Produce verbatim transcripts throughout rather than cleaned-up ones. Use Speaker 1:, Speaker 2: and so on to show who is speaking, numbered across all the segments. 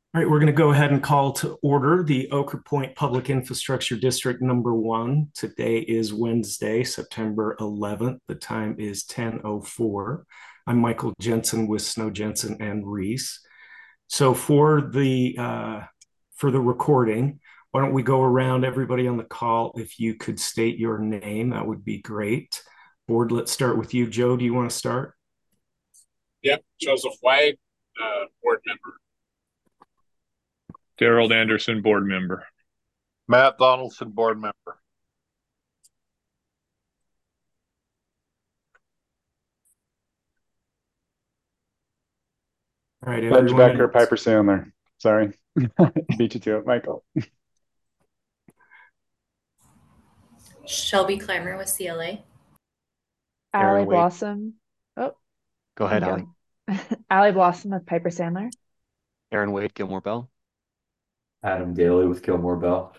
Speaker 1: All right, we're going to go ahead and call to order the Ochre Point Public Infrastructure District Number One. Today is Wednesday, September eleventh. The time is ten oh four. I'm Michael Jensen with Snow Jensen and Reese. So for the uh, for the recording, why don't we go around everybody on the call? If you could state your name, that would be great. Board, let's start with you. Joe, do you want to start?
Speaker 2: Yep, Joseph White, uh, board member.
Speaker 3: Gerald Anderson, board member.
Speaker 4: Matt Donaldson, board member.
Speaker 1: All right,
Speaker 5: Benj
Speaker 1: everyone.
Speaker 5: Becker, Piper Sandler. Sorry, beat you to it, Michael.
Speaker 6: Shelby Clymer with C L A.
Speaker 7: Allie Blossom. Oh,
Speaker 8: go ahead, Allie.
Speaker 7: Allie Blossom with Piper Sandler.
Speaker 8: Aaron Wade, Gilmore Bell.
Speaker 9: Adam Daly with Gilmore Bell.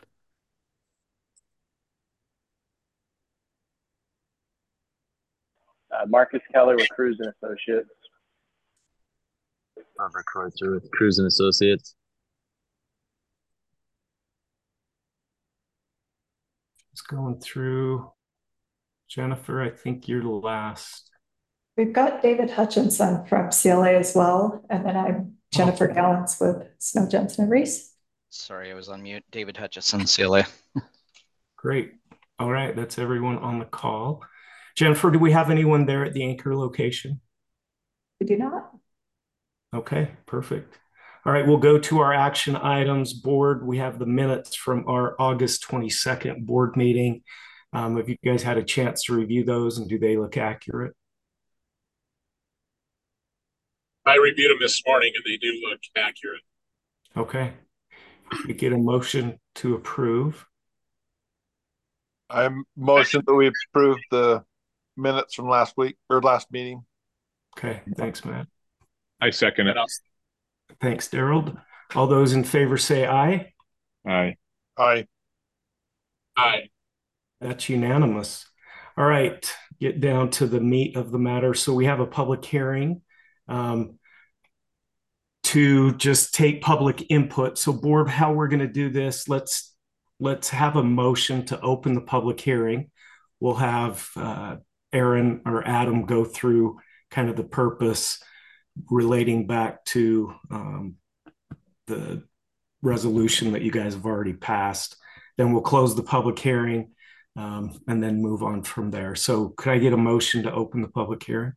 Speaker 10: Uh, Marcus Keller with Cruz and Associates.
Speaker 11: Robert Kreutzer with Cruz and Associates.
Speaker 1: Just going through. Jennifer, I think you're the last.
Speaker 12: We've got David Hutchinson from C L A as well. And then I'm Jennifer oh. Gallants with Snow Jensen and Reese.
Speaker 13: Sorry, I was on mute. David Hutchison, C L A.
Speaker 1: Great. All right, that's everyone on the call. Jennifer, do we have anyone there at the anchor location?
Speaker 12: We do not.
Speaker 1: Okay, perfect. All right, we'll go to our action items board. We have the minutes from our August twenty-second board meeting. Um, have you guys had a chance to review those, and do they look accurate?
Speaker 2: I reviewed them this morning and they do look accurate.
Speaker 1: Okay. We get a motion to approve.
Speaker 4: I motion that we approve the minutes from last week or last meeting.
Speaker 1: Okay, thanks, Matt.
Speaker 3: I second it.
Speaker 1: Thanks, Daryl. All those in favor say aye.
Speaker 3: Aye.
Speaker 4: Aye.
Speaker 2: Aye.
Speaker 1: That's unanimous. All right, get down to the meat of the matter. So we have a public hearing um, to just take public input. So board, how we're going to do this, let's let's have a motion to open the public hearing. We'll have uh, Aaron or Adam go through kind of the purpose relating back to um, the resolution that you guys have already passed. Then we'll close the public hearing um, and then move on from there. So could I get a motion to open the public hearing?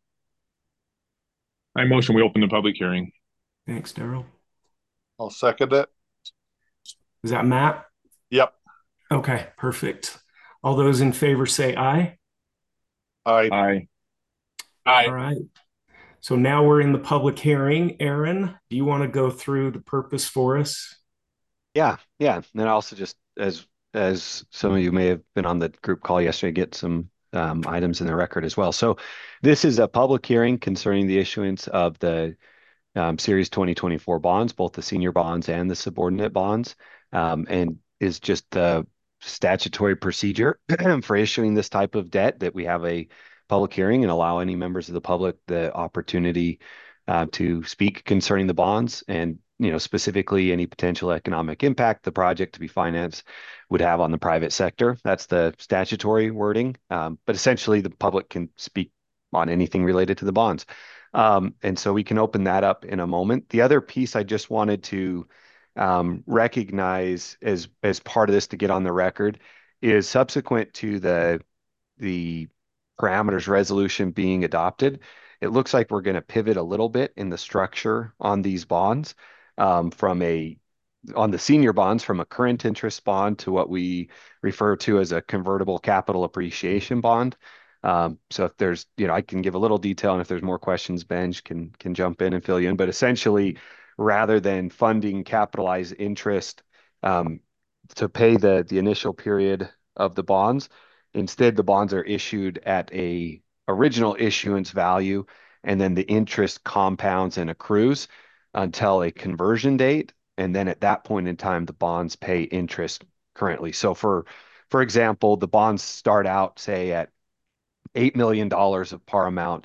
Speaker 3: I motion we open the public hearing.
Speaker 1: Thanks, Daryl.
Speaker 4: I'll second it.
Speaker 1: Is that Matt?
Speaker 4: Yep.
Speaker 1: Okay, perfect. All those in favor say aye.
Speaker 4: Aye.
Speaker 3: Aye.
Speaker 2: Aye.
Speaker 1: All right. So now we're in the public hearing. Aaron, do you want to go through the purpose for us?
Speaker 8: Yeah, yeah. And then also just as as some of you may have been on the group call yesterday, get some um, items in the record as well. So this is a public hearing concerning the issuance of the um, Series twenty twenty-four bonds, both the senior bonds and the subordinate bonds, um, and is just the statutory procedure for issuing this type of debt that we have a public hearing and allow any members of the public the opportunity uh, to speak concerning the bonds and, you know, specifically any potential economic impact the project to be financed would have on the private sector. That's the statutory wording. Um, but essentially the public can speak on anything related to the bonds. Um, and so we can open that up in a moment. The other piece I just wanted to um, recognize as, as part of this to get on the record is subsequent to the, the parameters resolution being adopted, it looks like we're going to pivot a little bit in the structure on these bonds um, from a on the senior bonds from a current interest bond to what we refer to as a convertible capital appreciation bond. Um, so if there's, you know, I can give a little detail, and if there's more questions, Benj can can jump in and fill you in. But essentially, rather than funding capitalized interest um, to pay the the initial period of the bonds, instead, the bonds are issued at a original issuance value, and then the interest compounds and accrues until a conversion date. And then at that point in time, the bonds pay interest currently. So for, for example, the bonds start out, say, at eight million dollars of par amount.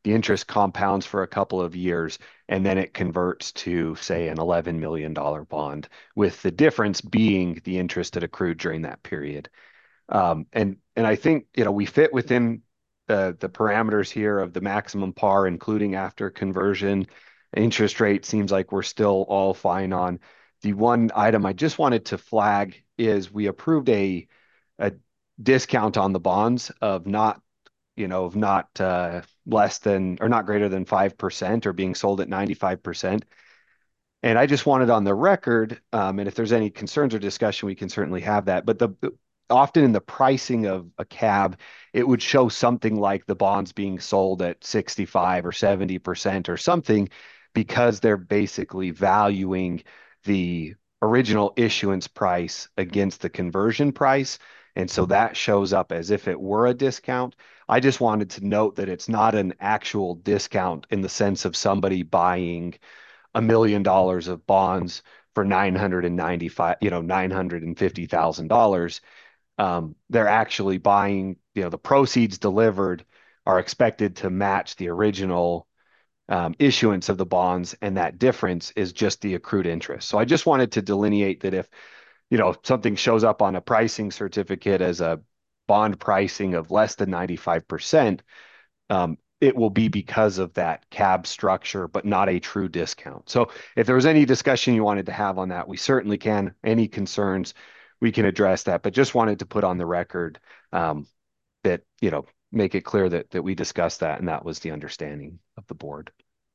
Speaker 8: the interest compounds for a couple of years, and then it converts to, say, an eleven million dollar bond, with the difference being the interest that accrued during that period. Um, and and I think, you know, we fit within the the parameters here of the maximum par, including after conversion. Interest rate seems like we're still all fine on. The one item I just wanted to flag is we approved a a discount on the bonds of not, you know, of not uh, less than or not greater than five percent or being sold at ninety-five percent. And I just wanted on the record, um, and if there's any concerns or discussion, we can certainly have that. But the, the often in the pricing of a cab, it would show something like the bonds being sold at sixty-five or seventy percent or something, because they're basically valuing the original issuance price against the conversion price. And so that shows up as if it were a discount. I just wanted to note that it's not an actual discount in the sense of somebody buying a million dollars of bonds for nine hundred ninety-five, you know, nine hundred fifty thousand dollars. Um, they're actually buying, you know, the proceeds delivered are expected to match the original um, issuance of the bonds, and that difference is just the accrued interest. So I just wanted to delineate that if, you know, something shows up on a pricing certificate as a bond pricing of less than ninety-five percent, um, it will be because of that cab structure, but not a true discount. So if there was any discussion you wanted to have on that, we certainly can. Any concerns, we can address that, but just wanted to put on the record um, that, you know, make it clear that that we discussed that, and that was the understanding of the board.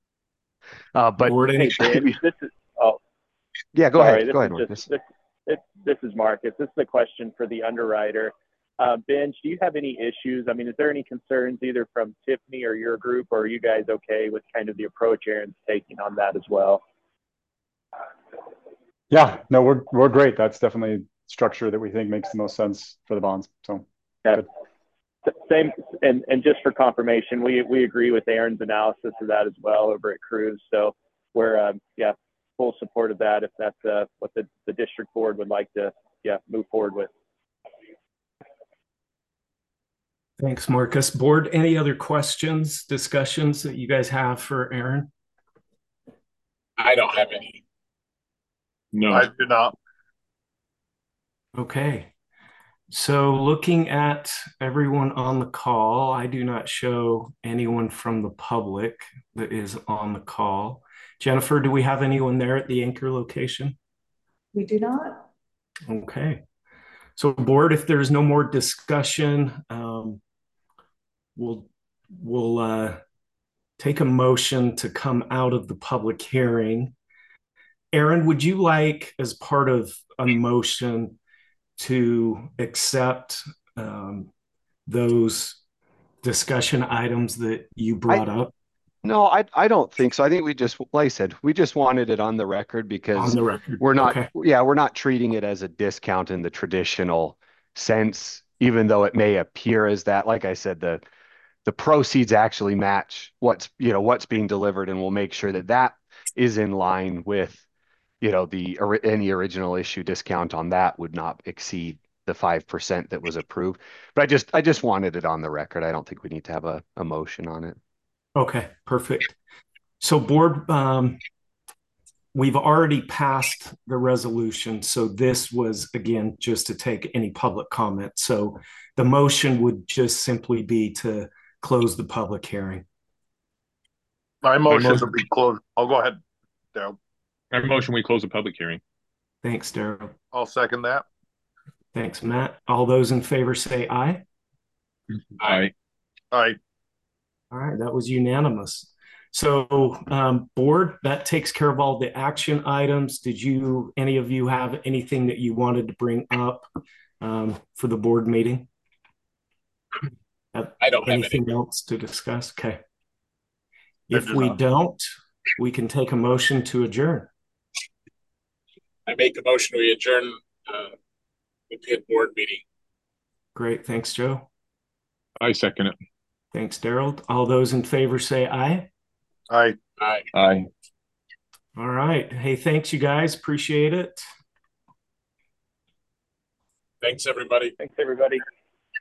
Speaker 8: Uh, but
Speaker 1: Board,
Speaker 10: Hey, Ben, this is, oh,
Speaker 8: yeah, go
Speaker 10: sorry,
Speaker 8: ahead.
Speaker 10: this
Speaker 8: Go
Speaker 10: is
Speaker 8: ahead, Marcus.
Speaker 10: just, this, this, this is Marcus. This is a question for the underwriter. Uh, Ben, do you have any issues? I mean, is there any concerns either from Tiffany or your group, or are you guys okay with kind of the approach Aaron's taking on that as well?
Speaker 5: Yeah, no, we're we're great. That's definitely structure that we think makes the most sense for the bonds. So
Speaker 10: yeah.
Speaker 5: Good.
Speaker 10: Same, and and just for confirmation, we we agree with Aaron's analysis of that as well over at Cruise. So we're um, yeah, full support of that if that's uh, what the the district board would like to yeah move forward with.
Speaker 1: Thanks, Marcus. Board, any other questions, discussions that you guys have for Aaron?
Speaker 2: I don't have any.
Speaker 3: No.
Speaker 4: I do not.
Speaker 1: Okay. So looking at everyone on the call, I do not show anyone from the public that is on the call. Jennifer, do we have anyone there at the anchor location?
Speaker 12: We do not.
Speaker 1: Okay. So board, if there's no more discussion, um, we'll, we'll uh, take a motion to come out of the public hearing. Aaron, would you like, as part of a motion, to accept um, those discussion items that you brought
Speaker 8: I,
Speaker 1: up?
Speaker 8: No, I I don't think so. I think we just, like I said, we just wanted it on the record because
Speaker 1: On the record.
Speaker 8: we're not,
Speaker 1: Okay.
Speaker 8: yeah, we're not treating it as a discount in the traditional sense, even though it may appear as that. Like I said, the the proceeds actually match what's, you know, what's being delivered, and we'll make sure that that is in line with, you know, the any original issue discount on that would not exceed the five percent that was approved. But I just I just wanted it on the record. I don't think we need to have a, a motion on it.
Speaker 1: Okay, perfect. So board, um, we've already passed the resolution. So this was, again, just to take any public comment. So the motion would just simply be to close the public hearing.
Speaker 4: My motion
Speaker 3: motion-
Speaker 4: to be closed. I'll go ahead, Daryl.
Speaker 3: I motion we close the public hearing.
Speaker 1: Thanks, Daryl.
Speaker 4: I'll second that.
Speaker 1: Thanks, Matt. All those in favor say aye.
Speaker 3: Aye.
Speaker 4: Aye.
Speaker 1: All right, that was unanimous. So, um, board, that takes care of all the action items. Did you, any of you have anything that you wanted to bring up um, for the board meeting? Have
Speaker 2: I don't have
Speaker 1: anything
Speaker 2: any.
Speaker 1: else to discuss? Okay.
Speaker 4: I
Speaker 1: If
Speaker 4: do
Speaker 1: we
Speaker 4: not.
Speaker 1: don't, we can take a motion to adjourn.
Speaker 2: I make a motion we adjourn uh, the P I D board meeting.
Speaker 1: Great. Thanks, Joe.
Speaker 3: I second it.
Speaker 1: Thanks, Daryl. All those in favor say aye.
Speaker 4: Aye.
Speaker 2: Aye.
Speaker 3: Aye.
Speaker 1: All right. Hey, thanks, you guys. Appreciate it.
Speaker 2: Thanks, everybody.
Speaker 10: Thanks, everybody.